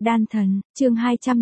Đan thần, chương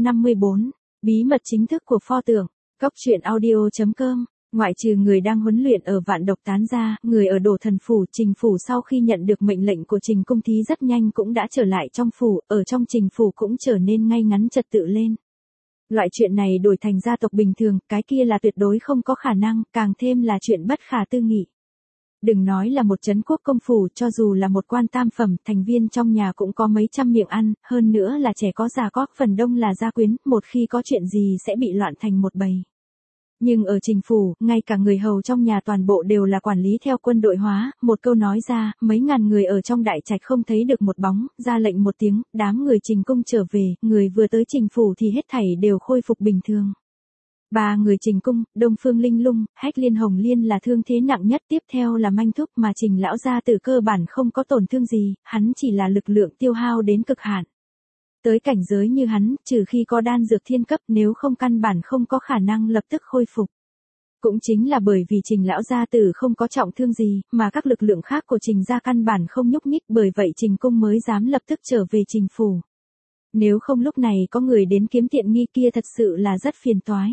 254, bí mật chính thức của pho tượng, Cốc truyện audio.com. Ngoại trừ người đang huấn luyện ở Vạn Độc Tán ra, người ở Đồ Thần Phủ, Trình Phủ sau khi nhận được mệnh lệnh của Trình Cung Thí rất nhanh cũng đã trở lại trong phủ, ở trong Trình Phủ cũng trở nên ngay ngắn trật tự lên. Loại chuyện này đổi thành gia tộc bình thường, cái kia là tuyệt đối không có khả năng, càng thêm là chuyện bất khả tư nghị. Đừng nói là một trấn quốc công phủ, cho dù là một quan tam phẩm, thành viên trong nhà cũng có mấy trăm miệng ăn, hơn nữa là trẻ có già có, phần đông là gia quyến, một khi có chuyện gì sẽ bị loạn thành một bầy. Nhưng ở Trình Phủ, ngay cả người hầu trong nhà toàn bộ đều là quản lý theo quân đội hóa, một câu nói ra, mấy ngàn người ở trong đại trạch không thấy được một bóng, ra lệnh một tiếng, đám người Trình Cung trở về, người vừa tới Trình Phủ thì hết thảy đều khôi phục bình thường. Ba người Trình Cung, Đông Phương Linh Lung, Hách Liên Hồng Liên là thương thế nặng nhất, tiếp theo là Manh Thúc, mà Trình lão gia tử cơ bản không có tổn thương gì, hắn chỉ là lực lượng tiêu hao đến cực hạn. Tới cảnh giới như hắn, trừ khi có đan dược thiên cấp, nếu không căn bản không có khả năng lập tức khôi phục. Cũng chính là bởi vì Trình lão gia tử không có trọng thương gì, mà các lực lượng khác của Trình gia căn bản không nhúc nhích, bởi vậy Trình Cung mới dám lập tức trở về Trình Phủ. Nếu không lúc này có người đến kiếm tiện nghi kia thật sự là rất phiền toái.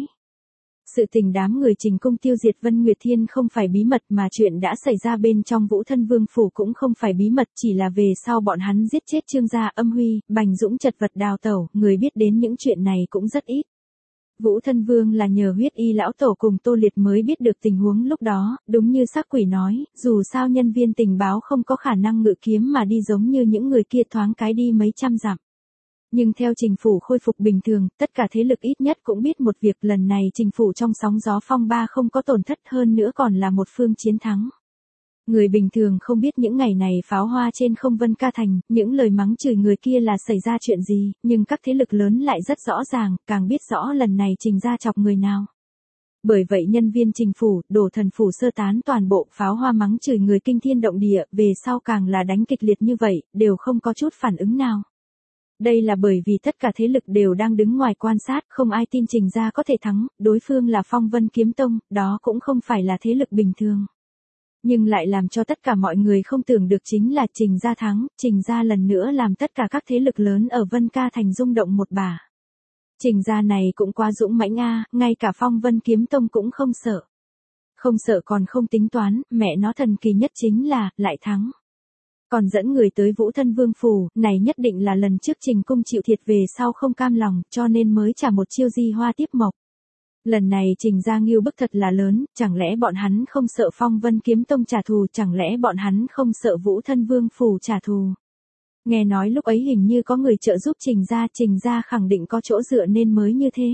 Sự tình đám người Trình Cung tiêu diệt Vân Nguyệt Thiên không phải bí mật, mà chuyện đã xảy ra bên trong Vũ Thân Vương Phủ cũng không phải bí mật, chỉ là về sau bọn hắn giết chết Trương gia, Âm Huy, Bành Dũng chật vật đào tẩu, người biết đến những chuyện này cũng rất ít. Vũ Thân Vương là nhờ Huyết Y lão tổ cùng Tô Liệt mới biết được tình huống lúc đó, đúng như Sắc Quỷ nói, dù sao nhân viên tình báo không có khả năng ngự kiếm mà đi giống như những người kia thoáng cái đi mấy trăm dặm. Nhưng theo Trình Phủ khôi phục bình thường, tất cả thế lực ít nhất cũng biết một việc, lần này Trình Phủ trong sóng gió phong ba không có tổn thất, hơn nữa còn là một phương chiến thắng. Người bình thường không biết những ngày này pháo hoa trên không Vân Ca Thành, những lời mắng chửi người kia là xảy ra chuyện gì, nhưng các thế lực lớn lại rất rõ ràng, càng biết rõ lần này Trình gia chọc người nào. Bởi vậy nhân viên Trình Phủ, Đồ Thần Phủ sơ tán toàn bộ, pháo hoa mắng chửi người kinh thiên động địa, về sau càng là đánh kịch liệt như vậy, đều không có chút phản ứng nào. Đây là bởi vì tất cả thế lực đều đang đứng ngoài quan sát, không ai tin Trình gia có thể thắng, đối phương là Phong Vân Kiếm Tông, đó cũng không phải là thế lực bình thường. Nhưng lại làm cho tất cả mọi người không tưởng được chính là Trình gia thắng, Trình gia lần nữa làm tất cả các thế lực lớn ở Vân Ca Thành rung động một bà. Trình gia này cũng quá dũng mãnh a, ngay cả Phong Vân Kiếm Tông cũng không sợ. Không sợ còn không tính toán, mẹ nó thần kỳ nhất chính là, lại thắng. Còn dẫn người tới Vũ Thân Vương Phủ, này nhất định là lần trước Trình Cung chịu thiệt về sau không cam lòng, cho nên mới trả một chiêu di hoa tiếp mộc. Lần này Trình gia ngưu bức thật là lớn, chẳng lẽ bọn hắn không sợ Phong Vân Kiếm Tông trả thù, chẳng lẽ bọn hắn không sợ Vũ Thân Vương Phủ trả thù. Nghe nói lúc ấy hình như có người trợ giúp Trình gia khẳng định có chỗ dựa nên mới như thế.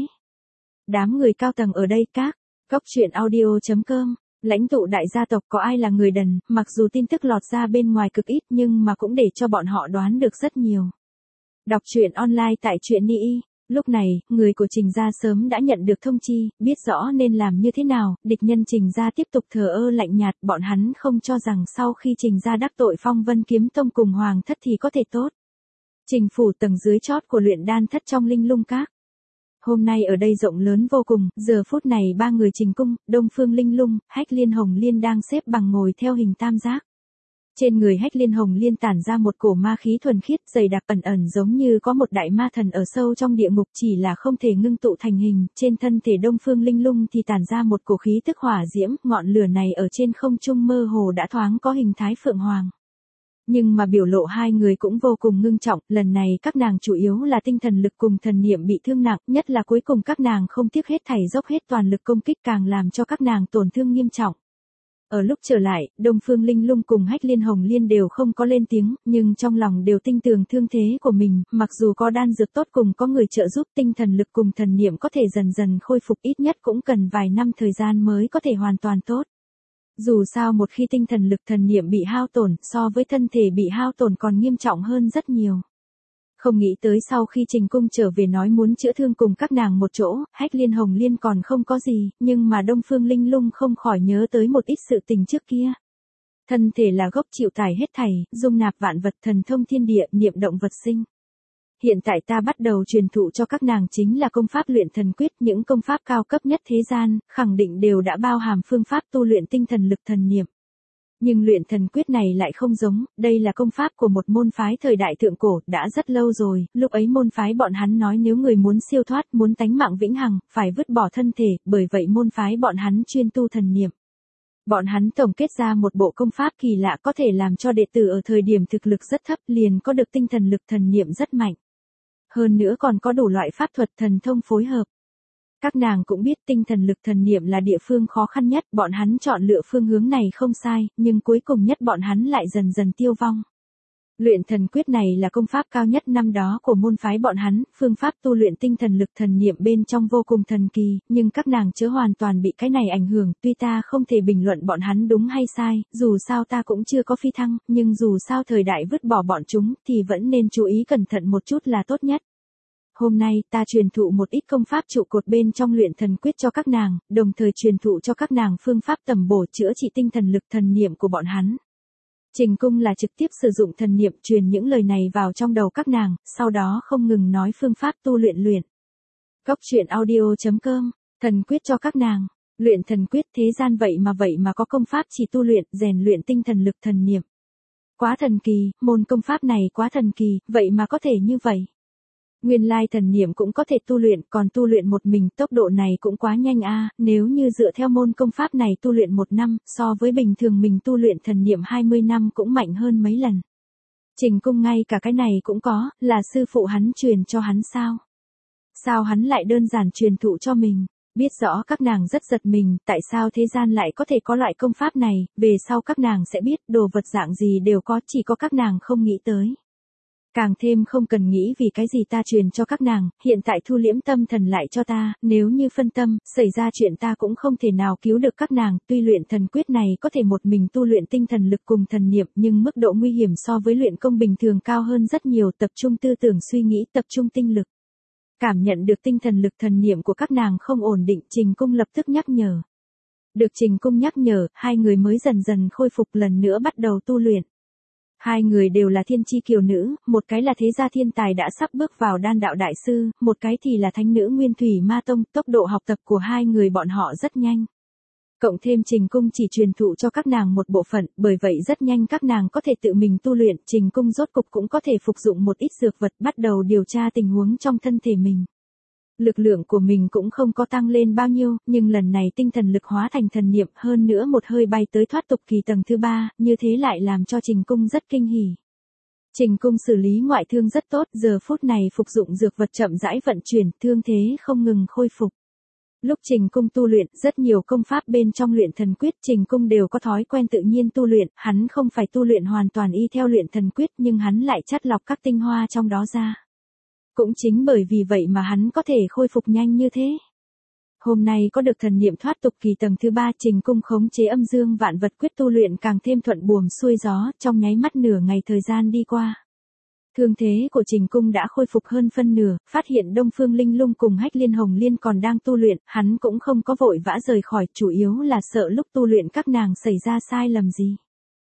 Đám người cao tầng ở đây các, Cốc truyện audio.com. Lãnh tụ đại gia tộc có ai là người đần, mặc dù tin tức lọt ra bên ngoài cực ít nhưng mà cũng để cho bọn họ đoán được rất nhiều. Đọc truyện online tại truyện Ni. Lúc này, người của Trình gia sớm đã nhận được thông chi, biết rõ nên làm như thế nào, địch nhân Trình gia tiếp tục thờ ơ lạnh nhạt, bọn hắn không cho rằng sau khi Trình gia đắc tội Phong Vân Kiếm Tông cùng Hoàng thất thì có thể tốt. Trình Phủ tầng dưới chót của luyện đan thất trong Linh Lung Các. Hôm nay ở đây rộng lớn vô cùng, giờ phút này ba người Trình Cung, Đông Phương Linh Lung, Hách Liên Hồng Liên đang xếp bằng ngồi theo hình tam giác. Trên người Hách Liên Hồng Liên tản ra một cổ ma khí thuần khiết, dày đặc ẩn ẩn giống như có một đại ma thần ở sâu trong địa ngục, chỉ là không thể ngưng tụ thành hình. Trên thân thể Đông Phương Linh Lung thì tản ra một cổ khí tức hỏa diễm, ngọn lửa này ở trên không trung mơ hồ đã thoáng có hình thái phượng hoàng. Nhưng mà biểu lộ hai người cũng vô cùng ngưng trọng, lần này các nàng chủ yếu là tinh thần lực cùng thần niệm bị thương nặng, nhất là cuối cùng các nàng không tiếc hết thảy dốc hết toàn lực công kích càng làm cho các nàng tổn thương nghiêm trọng. Ở lúc trở lại, Đông Phương Linh Lung cùng Hách Liên Hồng Liên đều không có lên tiếng, nhưng trong lòng đều tin tưởng thương thế của mình, mặc dù có đan dược tốt cùng có người trợ giúp, tinh thần lực cùng thần niệm có thể dần dần khôi phục, ít nhất cũng cần vài năm thời gian mới có thể hoàn toàn tốt. Dù sao một khi tinh thần lực thần niệm bị hao tổn, so với thân thể bị hao tổn còn nghiêm trọng hơn rất nhiều. Không nghĩ tới sau khi Trình Cung trở về nói muốn chữa thương cùng các nàng một chỗ, Hách Liên Hồng Liên còn không có gì, nhưng mà Đông Phương Linh Lung không khỏi nhớ tới một ít sự tình trước kia. Thân thể là gốc chịu tải hết thảy, dung nạp vạn vật, thần thông thiên địa, niệm động vật sinh. Hiện tại ta bắt đầu truyền thụ cho các nàng chính là công pháp luyện thần quyết, những công pháp cao cấp nhất thế gian, khẳng định đều đã bao hàm phương pháp tu luyện tinh thần lực thần niệm. Nhưng luyện thần quyết này lại không giống, đây là công pháp của một môn phái thời đại thượng cổ, đã rất lâu rồi, lúc ấy môn phái bọn hắn nói nếu người muốn siêu thoát, muốn tánh mạng vĩnh hằng, phải vứt bỏ thân thể, bởi vậy môn phái bọn hắn chuyên tu thần niệm. Bọn hắn tổng kết ra một bộ công pháp kỳ lạ có thể làm cho đệ tử ở thời điểm thực lực rất thấp liền có được tinh thần lực thần niệm rất mạnh. Hơn nữa còn có đủ loại pháp thuật thần thông phối hợp. Các nàng cũng biết tinh thần lực thần niệm là địa phương khó khăn nhất, bọn hắn chọn lựa phương hướng này không sai, nhưng cuối cùng nhất bọn hắn lại dần dần tiêu vong. Luyện thần quyết này là công pháp cao nhất năm đó của môn phái bọn hắn, phương pháp tu luyện tinh thần lực thần niệm bên trong vô cùng thần kỳ, nhưng các nàng chớ hoàn toàn bị cái này ảnh hưởng, tuy ta không thể bình luận bọn hắn đúng hay sai, dù sao ta cũng chưa có phi thăng, nhưng dù sao thời đại vứt bỏ bọn chúng thì vẫn nên chú ý cẩn thận một chút là tốt nhất. Hôm nay ta truyền thụ một ít công pháp trụ cột bên trong luyện thần quyết cho các nàng, đồng thời truyền thụ cho các nàng phương pháp tầm bổ chữa trị tinh thần lực thần niệm của bọn hắn. Trình Cung là trực tiếp sử dụng thần niệm truyền những lời này vào trong đầu các nàng, sau đó không ngừng nói phương pháp tu luyện. Cốc truyện audio.com, thần quyết cho các nàng, luyện thần quyết thế gian vậy mà có công pháp chỉ tu luyện, rèn luyện tinh thần lực thần niệm. Quá thần kỳ, môn công pháp này quá thần kỳ, vậy mà có thể như vậy. Nguyên lai thần niệm cũng có thể tu luyện, còn tu luyện một mình, tốc độ này cũng quá nhanh a, nếu như dựa theo môn công pháp này tu luyện 1 năm, so với bình thường mình tu luyện thần niệm 20 năm cũng mạnh hơn mấy lần. Trình Cung ngay cả cái này cũng có, là sư phụ hắn truyền cho hắn sao? Sao hắn lại đơn giản truyền thụ cho mình? Biết rõ các nàng rất giật mình, tại sao thế gian lại có thể có loại công pháp này, về sau các nàng sẽ biết đồ vật dạng gì đều có, chỉ có các nàng không nghĩ tới. Càng thêm không cần nghĩ vì cái gì ta truyền cho các nàng, hiện tại thu liễm tâm thần lại cho ta, nếu như phân tâm, xảy ra chuyện ta cũng không thể nào cứu được các nàng, tuy luyện thần quyết này có thể một mình tu luyện tinh thần lực cùng thần niệm nhưng mức độ nguy hiểm so với luyện công bình thường cao hơn rất nhiều, tập trung tư tưởng suy nghĩ, tập trung tinh lực. Cảm nhận được tinh thần lực thần niệm của các nàng không ổn định, Trình Cung lập tức nhắc nhở. Được Trình Cung nhắc nhở, hai người mới dần dần khôi phục lần nữa bắt đầu tu luyện. Hai người đều là thiên chi kiều nữ, một cái là thế gia thiên tài đã sắp bước vào đan đạo đại sư, một cái thì là thánh nữ Nguyên Thủy Ma Tông, tốc độ học tập của hai người bọn họ rất nhanh. Cộng thêm Trình Cung chỉ truyền thụ cho các nàng một bộ phận, bởi vậy rất nhanh các nàng có thể tự mình tu luyện, Trình Cung rốt cục cũng có thể phục dụng một ít dược vật bắt đầu điều tra tình huống trong thân thể mình. Lực lượng của mình cũng không có tăng lên bao nhiêu, nhưng lần này tinh thần lực hóa thành thần niệm, hơn nữa một hơi bay tới thoát tục kỳ tầng thứ 3, như thế lại làm cho Trình Cung rất kinh hỉ. Trình Cung xử lý ngoại thương rất tốt, giờ phút này phục dụng dược vật chậm rãi vận chuyển, thương thế không ngừng khôi phục. Lúc Trình Cung tu luyện, rất nhiều công pháp bên trong luyện thần quyết Trình Cung đều có thói quen tự nhiên tu luyện, hắn không phải tu luyện hoàn toàn y theo luyện thần quyết nhưng hắn lại chắt lọc các tinh hoa trong đó ra. Cũng chính bởi vì vậy mà hắn có thể khôi phục nhanh như thế. Hôm nay có được thần niệm thoát tục kỳ tầng thứ 3, Trình Cung khống chế âm dương vạn vật quyết tu luyện càng thêm thuận buồm xuôi gió, trong nháy mắt nửa ngày thời gian đi qua. Thương thế của Trình Cung đã khôi phục hơn phân nửa, phát hiện Đông Phương Linh Lung cùng Hách Liên Hồng Liên còn đang tu luyện, hắn cũng không có vội vã rời khỏi, chủ yếu là sợ lúc tu luyện các nàng xảy ra sai lầm gì.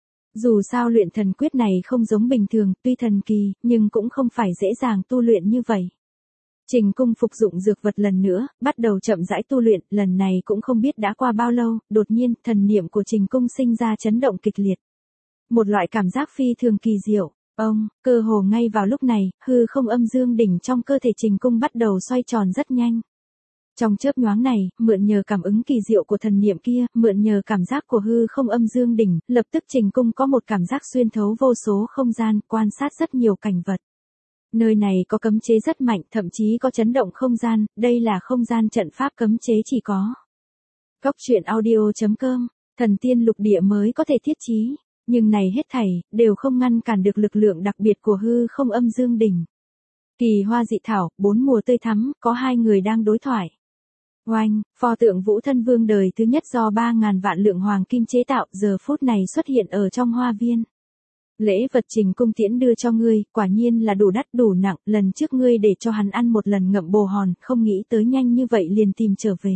Dù sao luyện thần quyết này không giống bình thường, tuy thần kỳ, nhưng cũng không phải dễ dàng tu luyện như vậy. Trình Cung phục dụng dược vật lần nữa, bắt đầu chậm rãi tu luyện, lần này cũng không biết đã qua bao lâu, đột nhiên, thần niệm của Trình Cung sinh ra chấn động kịch liệt. Một loại cảm giác phi thường kỳ diệu. Cơ hồ ngay vào lúc này, hư không âm dương đỉnh trong cơ thể Trình Cung bắt đầu xoay tròn rất nhanh. Trong chớp nhoáng này, mượn nhờ cảm ứng kỳ diệu của thần niệm kia, mượn nhờ cảm giác của hư không âm dương đỉnh, lập tức Trình Cung có một cảm giác xuyên thấu vô số không gian, quan sát rất nhiều cảnh vật. Nơi này có cấm chế rất mạnh, thậm chí có chấn động không gian, đây là không gian trận pháp cấm chế chỉ có. Cốc truyện audio.com, thần tiên lục địa mới có thể thiết trí, nhưng này hết thảy, đều không ngăn cản được lực lượng đặc biệt của hư không âm dương đỉnh. Kỳ hoa dị thảo, 4 mùa tươi thắm, có hai người đang đối thoại. Oanh, pho tượng Vũ Thân Vương đời thứ nhất do 3.000 vạn lượng hoàng kim chế tạo, giờ phút này xuất hiện ở trong hoa viên. Lễ vật Trình Cung tiễn đưa cho ngươi, quả nhiên là đủ đắt đủ nặng, lần trước ngươi để cho hắn ăn một lần ngậm bồ hòn, không nghĩ tới nhanh như vậy liền tìm trở về.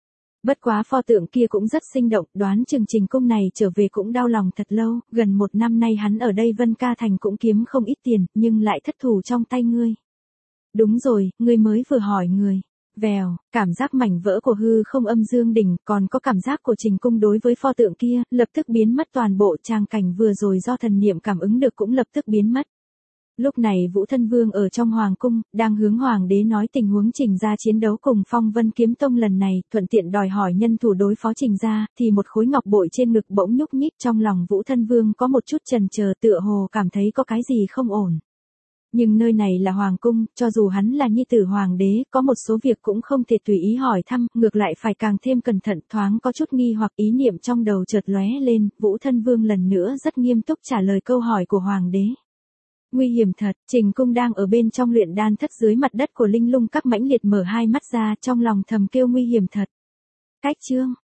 Bất quá pho tượng kia cũng rất sinh động, đoán chừng Trình Cung này trở về cũng đau lòng thật lâu, gần 1 năm nay hắn ở đây Vân Ca Thành cũng kiếm không ít tiền, nhưng lại thất thủ trong tay ngươi. Đúng rồi, ngươi mới vừa hỏi người. Vèo, cảm giác mảnh vỡ của hư không âm dương đỉnh, còn có cảm giác của Trình Cung đối với pho tượng kia, lập tức biến mất, toàn bộ trang cảnh vừa rồi do thần niệm cảm ứng được cũng lập tức biến mất. Lúc này Vũ Thân Vương ở trong hoàng cung, đang hướng hoàng đế nói tình huống Trình gia chiến đấu cùng Phong Vân Kiếm Tông lần này, thuận tiện đòi hỏi nhân thủ đối phó Trình gia, thì một khối ngọc bội trên ngực bỗng nhúc nhích, trong lòng Vũ Thân Vương có một chút chần chờ, tựa hồ cảm thấy có cái gì không ổn. Nhưng nơi này là hoàng cung, cho dù hắn là nhi tử hoàng đế, có một số việc cũng không thể tùy ý hỏi thăm, ngược lại phải càng thêm cẩn thận, thoáng có chút nghi hoặc ý niệm trong đầu chợt lóe lên, Vũ Thân Vương lần nữa rất nghiêm túc trả lời câu hỏi của hoàng đế. Nguy hiểm thật, Trình Cung đang ở bên trong luyện đan thất dưới mặt đất của Linh Lung Các mãnh liệt mở hai mắt ra, trong lòng thầm kêu nguy hiểm thật. Cách chương